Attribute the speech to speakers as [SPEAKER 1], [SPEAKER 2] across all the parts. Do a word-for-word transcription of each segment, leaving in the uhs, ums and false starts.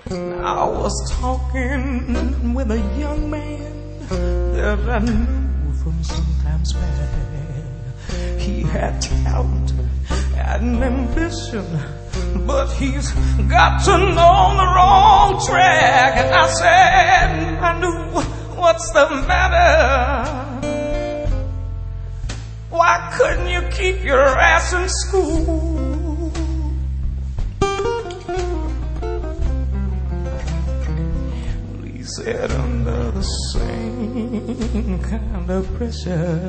[SPEAKER 1] I was talking with a young man that I knew from sometimes back. He had talent and ambition, but he's got to know the wrong track. And I said, I knew, what's the matter? Why couldn't you keep your ass in school? He said, under the same kind of pressure,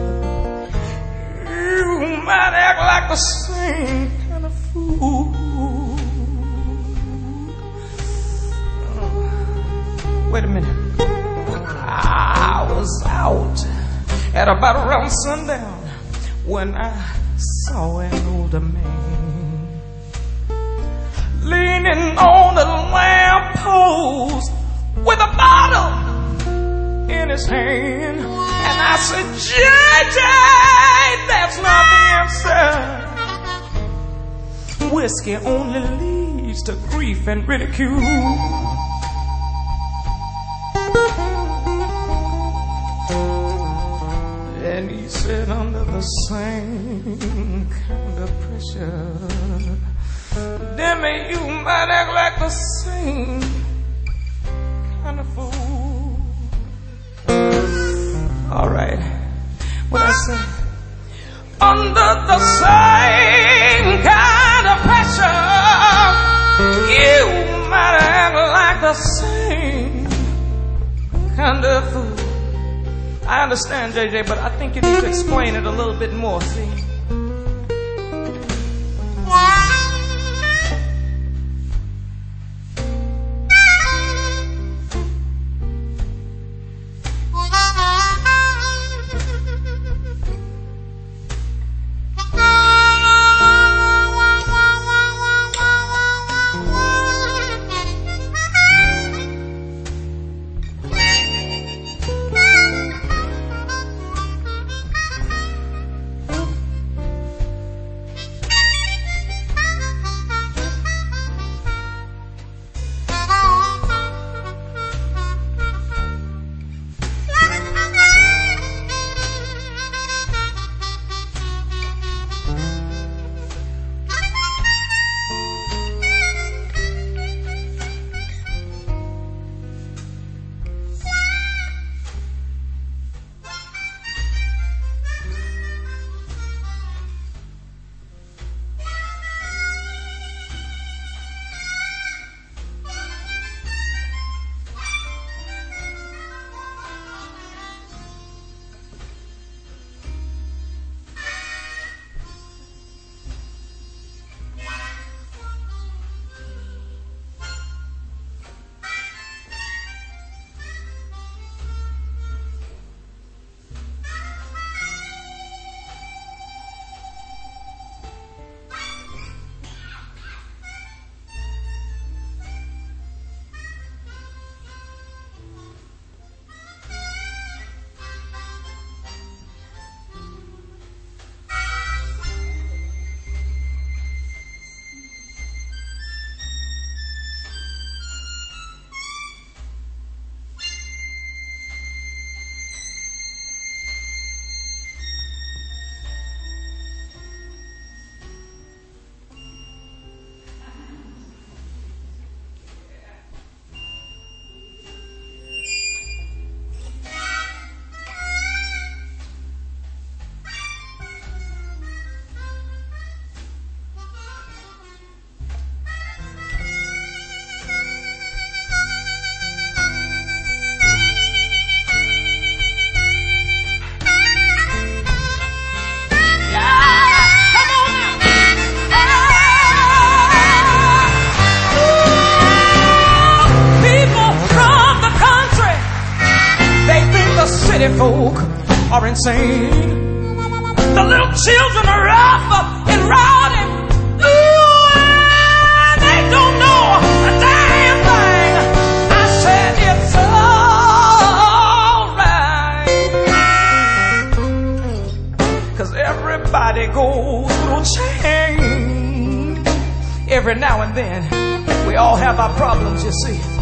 [SPEAKER 1] you might act like the same kind of fool. Wait a minute. I was out at about around sundown when I saw an older man leaning on the lamppost with a bottle in his hand. And I said, J J, that's not the answer. Whiskey only leads to grief and ridicule. And he said, under the same kind of pressure, damn it, you might act like the same kind of fool. All right, what I say? Under the same kind of pressure, you might act like the same kind of fool. I understand, J J, but I think you need to explain it a little bit more, see? Folk are insane. The little children are rough and rowdy. Ooh, they don't know a damn thing. I said it's alright, 'cause everybody goes through change. Every now and then We all have our problems, you see.